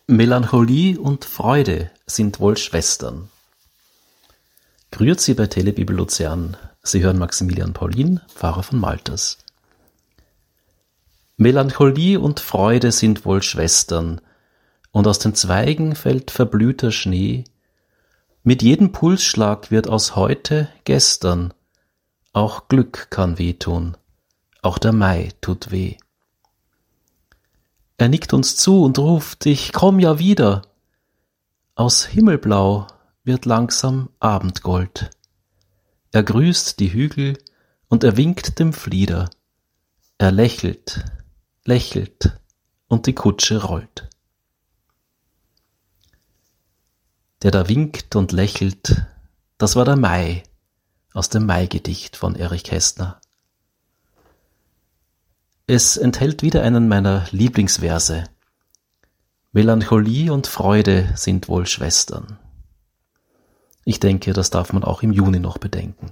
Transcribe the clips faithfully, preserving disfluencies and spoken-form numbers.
Melancholie und Freude sind wohl Schwestern. Grüezi bei Telebibel Luzern. Sie hören Maximilian Paulin, Pfarrer von Malters. Melancholie und Freude sind wohl Schwestern, und aus den Zweigen fällt verblühter Schnee. Mit jedem Pulsschlag wird aus heute gestern. Auch Glück kann wehtun, auch der Mai tut weh. Er nickt uns zu und ruft, ich komm ja wieder. Aus Himmelblau wird langsam Abendgold. Er grüßt die Hügel und er winkt dem Flieder. Er lächelt, lächelt und die Kutsche rollt. Der da winkt und lächelt, das war der Mai aus dem Maigedicht von Erich Kästner. Es enthält wieder einen meiner Lieblingsverse. Melancholie und Freude sind wohl Schwestern. Ich denke, das darf man auch im Juni noch bedenken.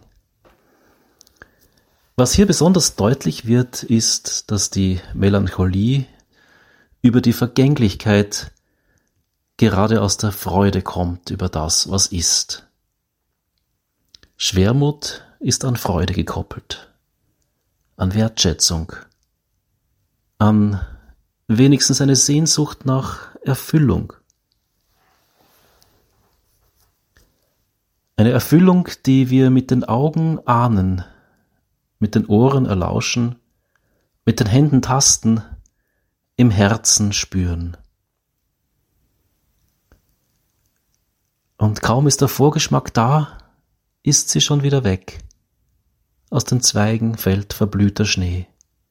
Was hier besonders deutlich wird, ist, dass die Melancholie über die Vergänglichkeit gerade aus der Freude kommt über das, was ist. Schwermut ist an Freude gekoppelt, an Wertschätzung, an wenigstens eine Sehnsucht nach Erfüllung. Eine Erfüllung, die wir mit den Augen ahnen, mit den Ohren erlauschen, mit den Händen tasten, im Herzen spüren. Und kaum ist der Vorgeschmack da, ist sie schon wieder weg. Aus den Zweigen fällt verblühter Schnee.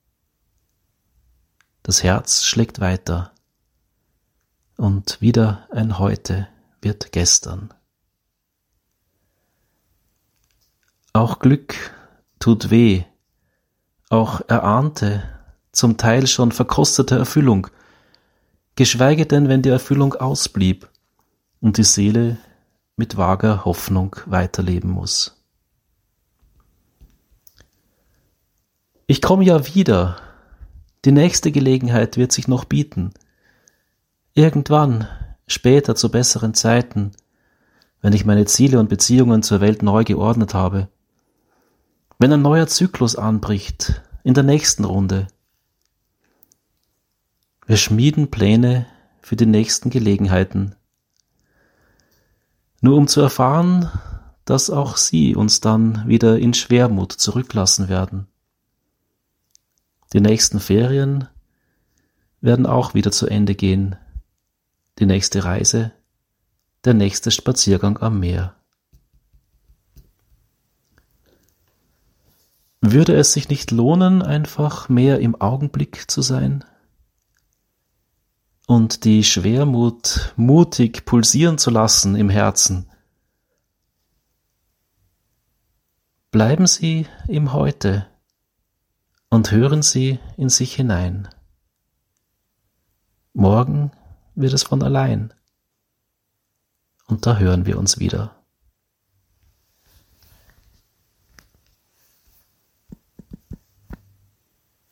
Das Herz schlägt weiter und wieder ein Heute wird gestern. Auch Glück tut weh, auch erahnte, zum Teil schon verkostete Erfüllung, geschweige denn, wenn die Erfüllung ausblieb und die Seele mit vager Hoffnung weiterleben muss. Ich komme ja wieder. Die nächste Gelegenheit wird sich noch bieten. Irgendwann, später zu besseren Zeiten, wenn ich meine Ziele und Beziehungen zur Welt neu geordnet habe, wenn ein neuer Zyklus anbricht, in der nächsten Runde. Wir schmieden Pläne für die nächsten Gelegenheiten, nur um zu erfahren, dass auch sie uns dann wieder in Schwermut zurücklassen werden. Die nächsten Ferien werden auch wieder zu Ende gehen. Die nächste Reise, der nächste Spaziergang am Meer. Würde es sich nicht lohnen, einfach mehr im Augenblick zu sein? Und die Schwermut mutig pulsieren zu lassen im Herzen? Bleiben Sie im Heute und hören Sie in sich hinein. Morgen wird es von allein. Und da hören wir uns wieder.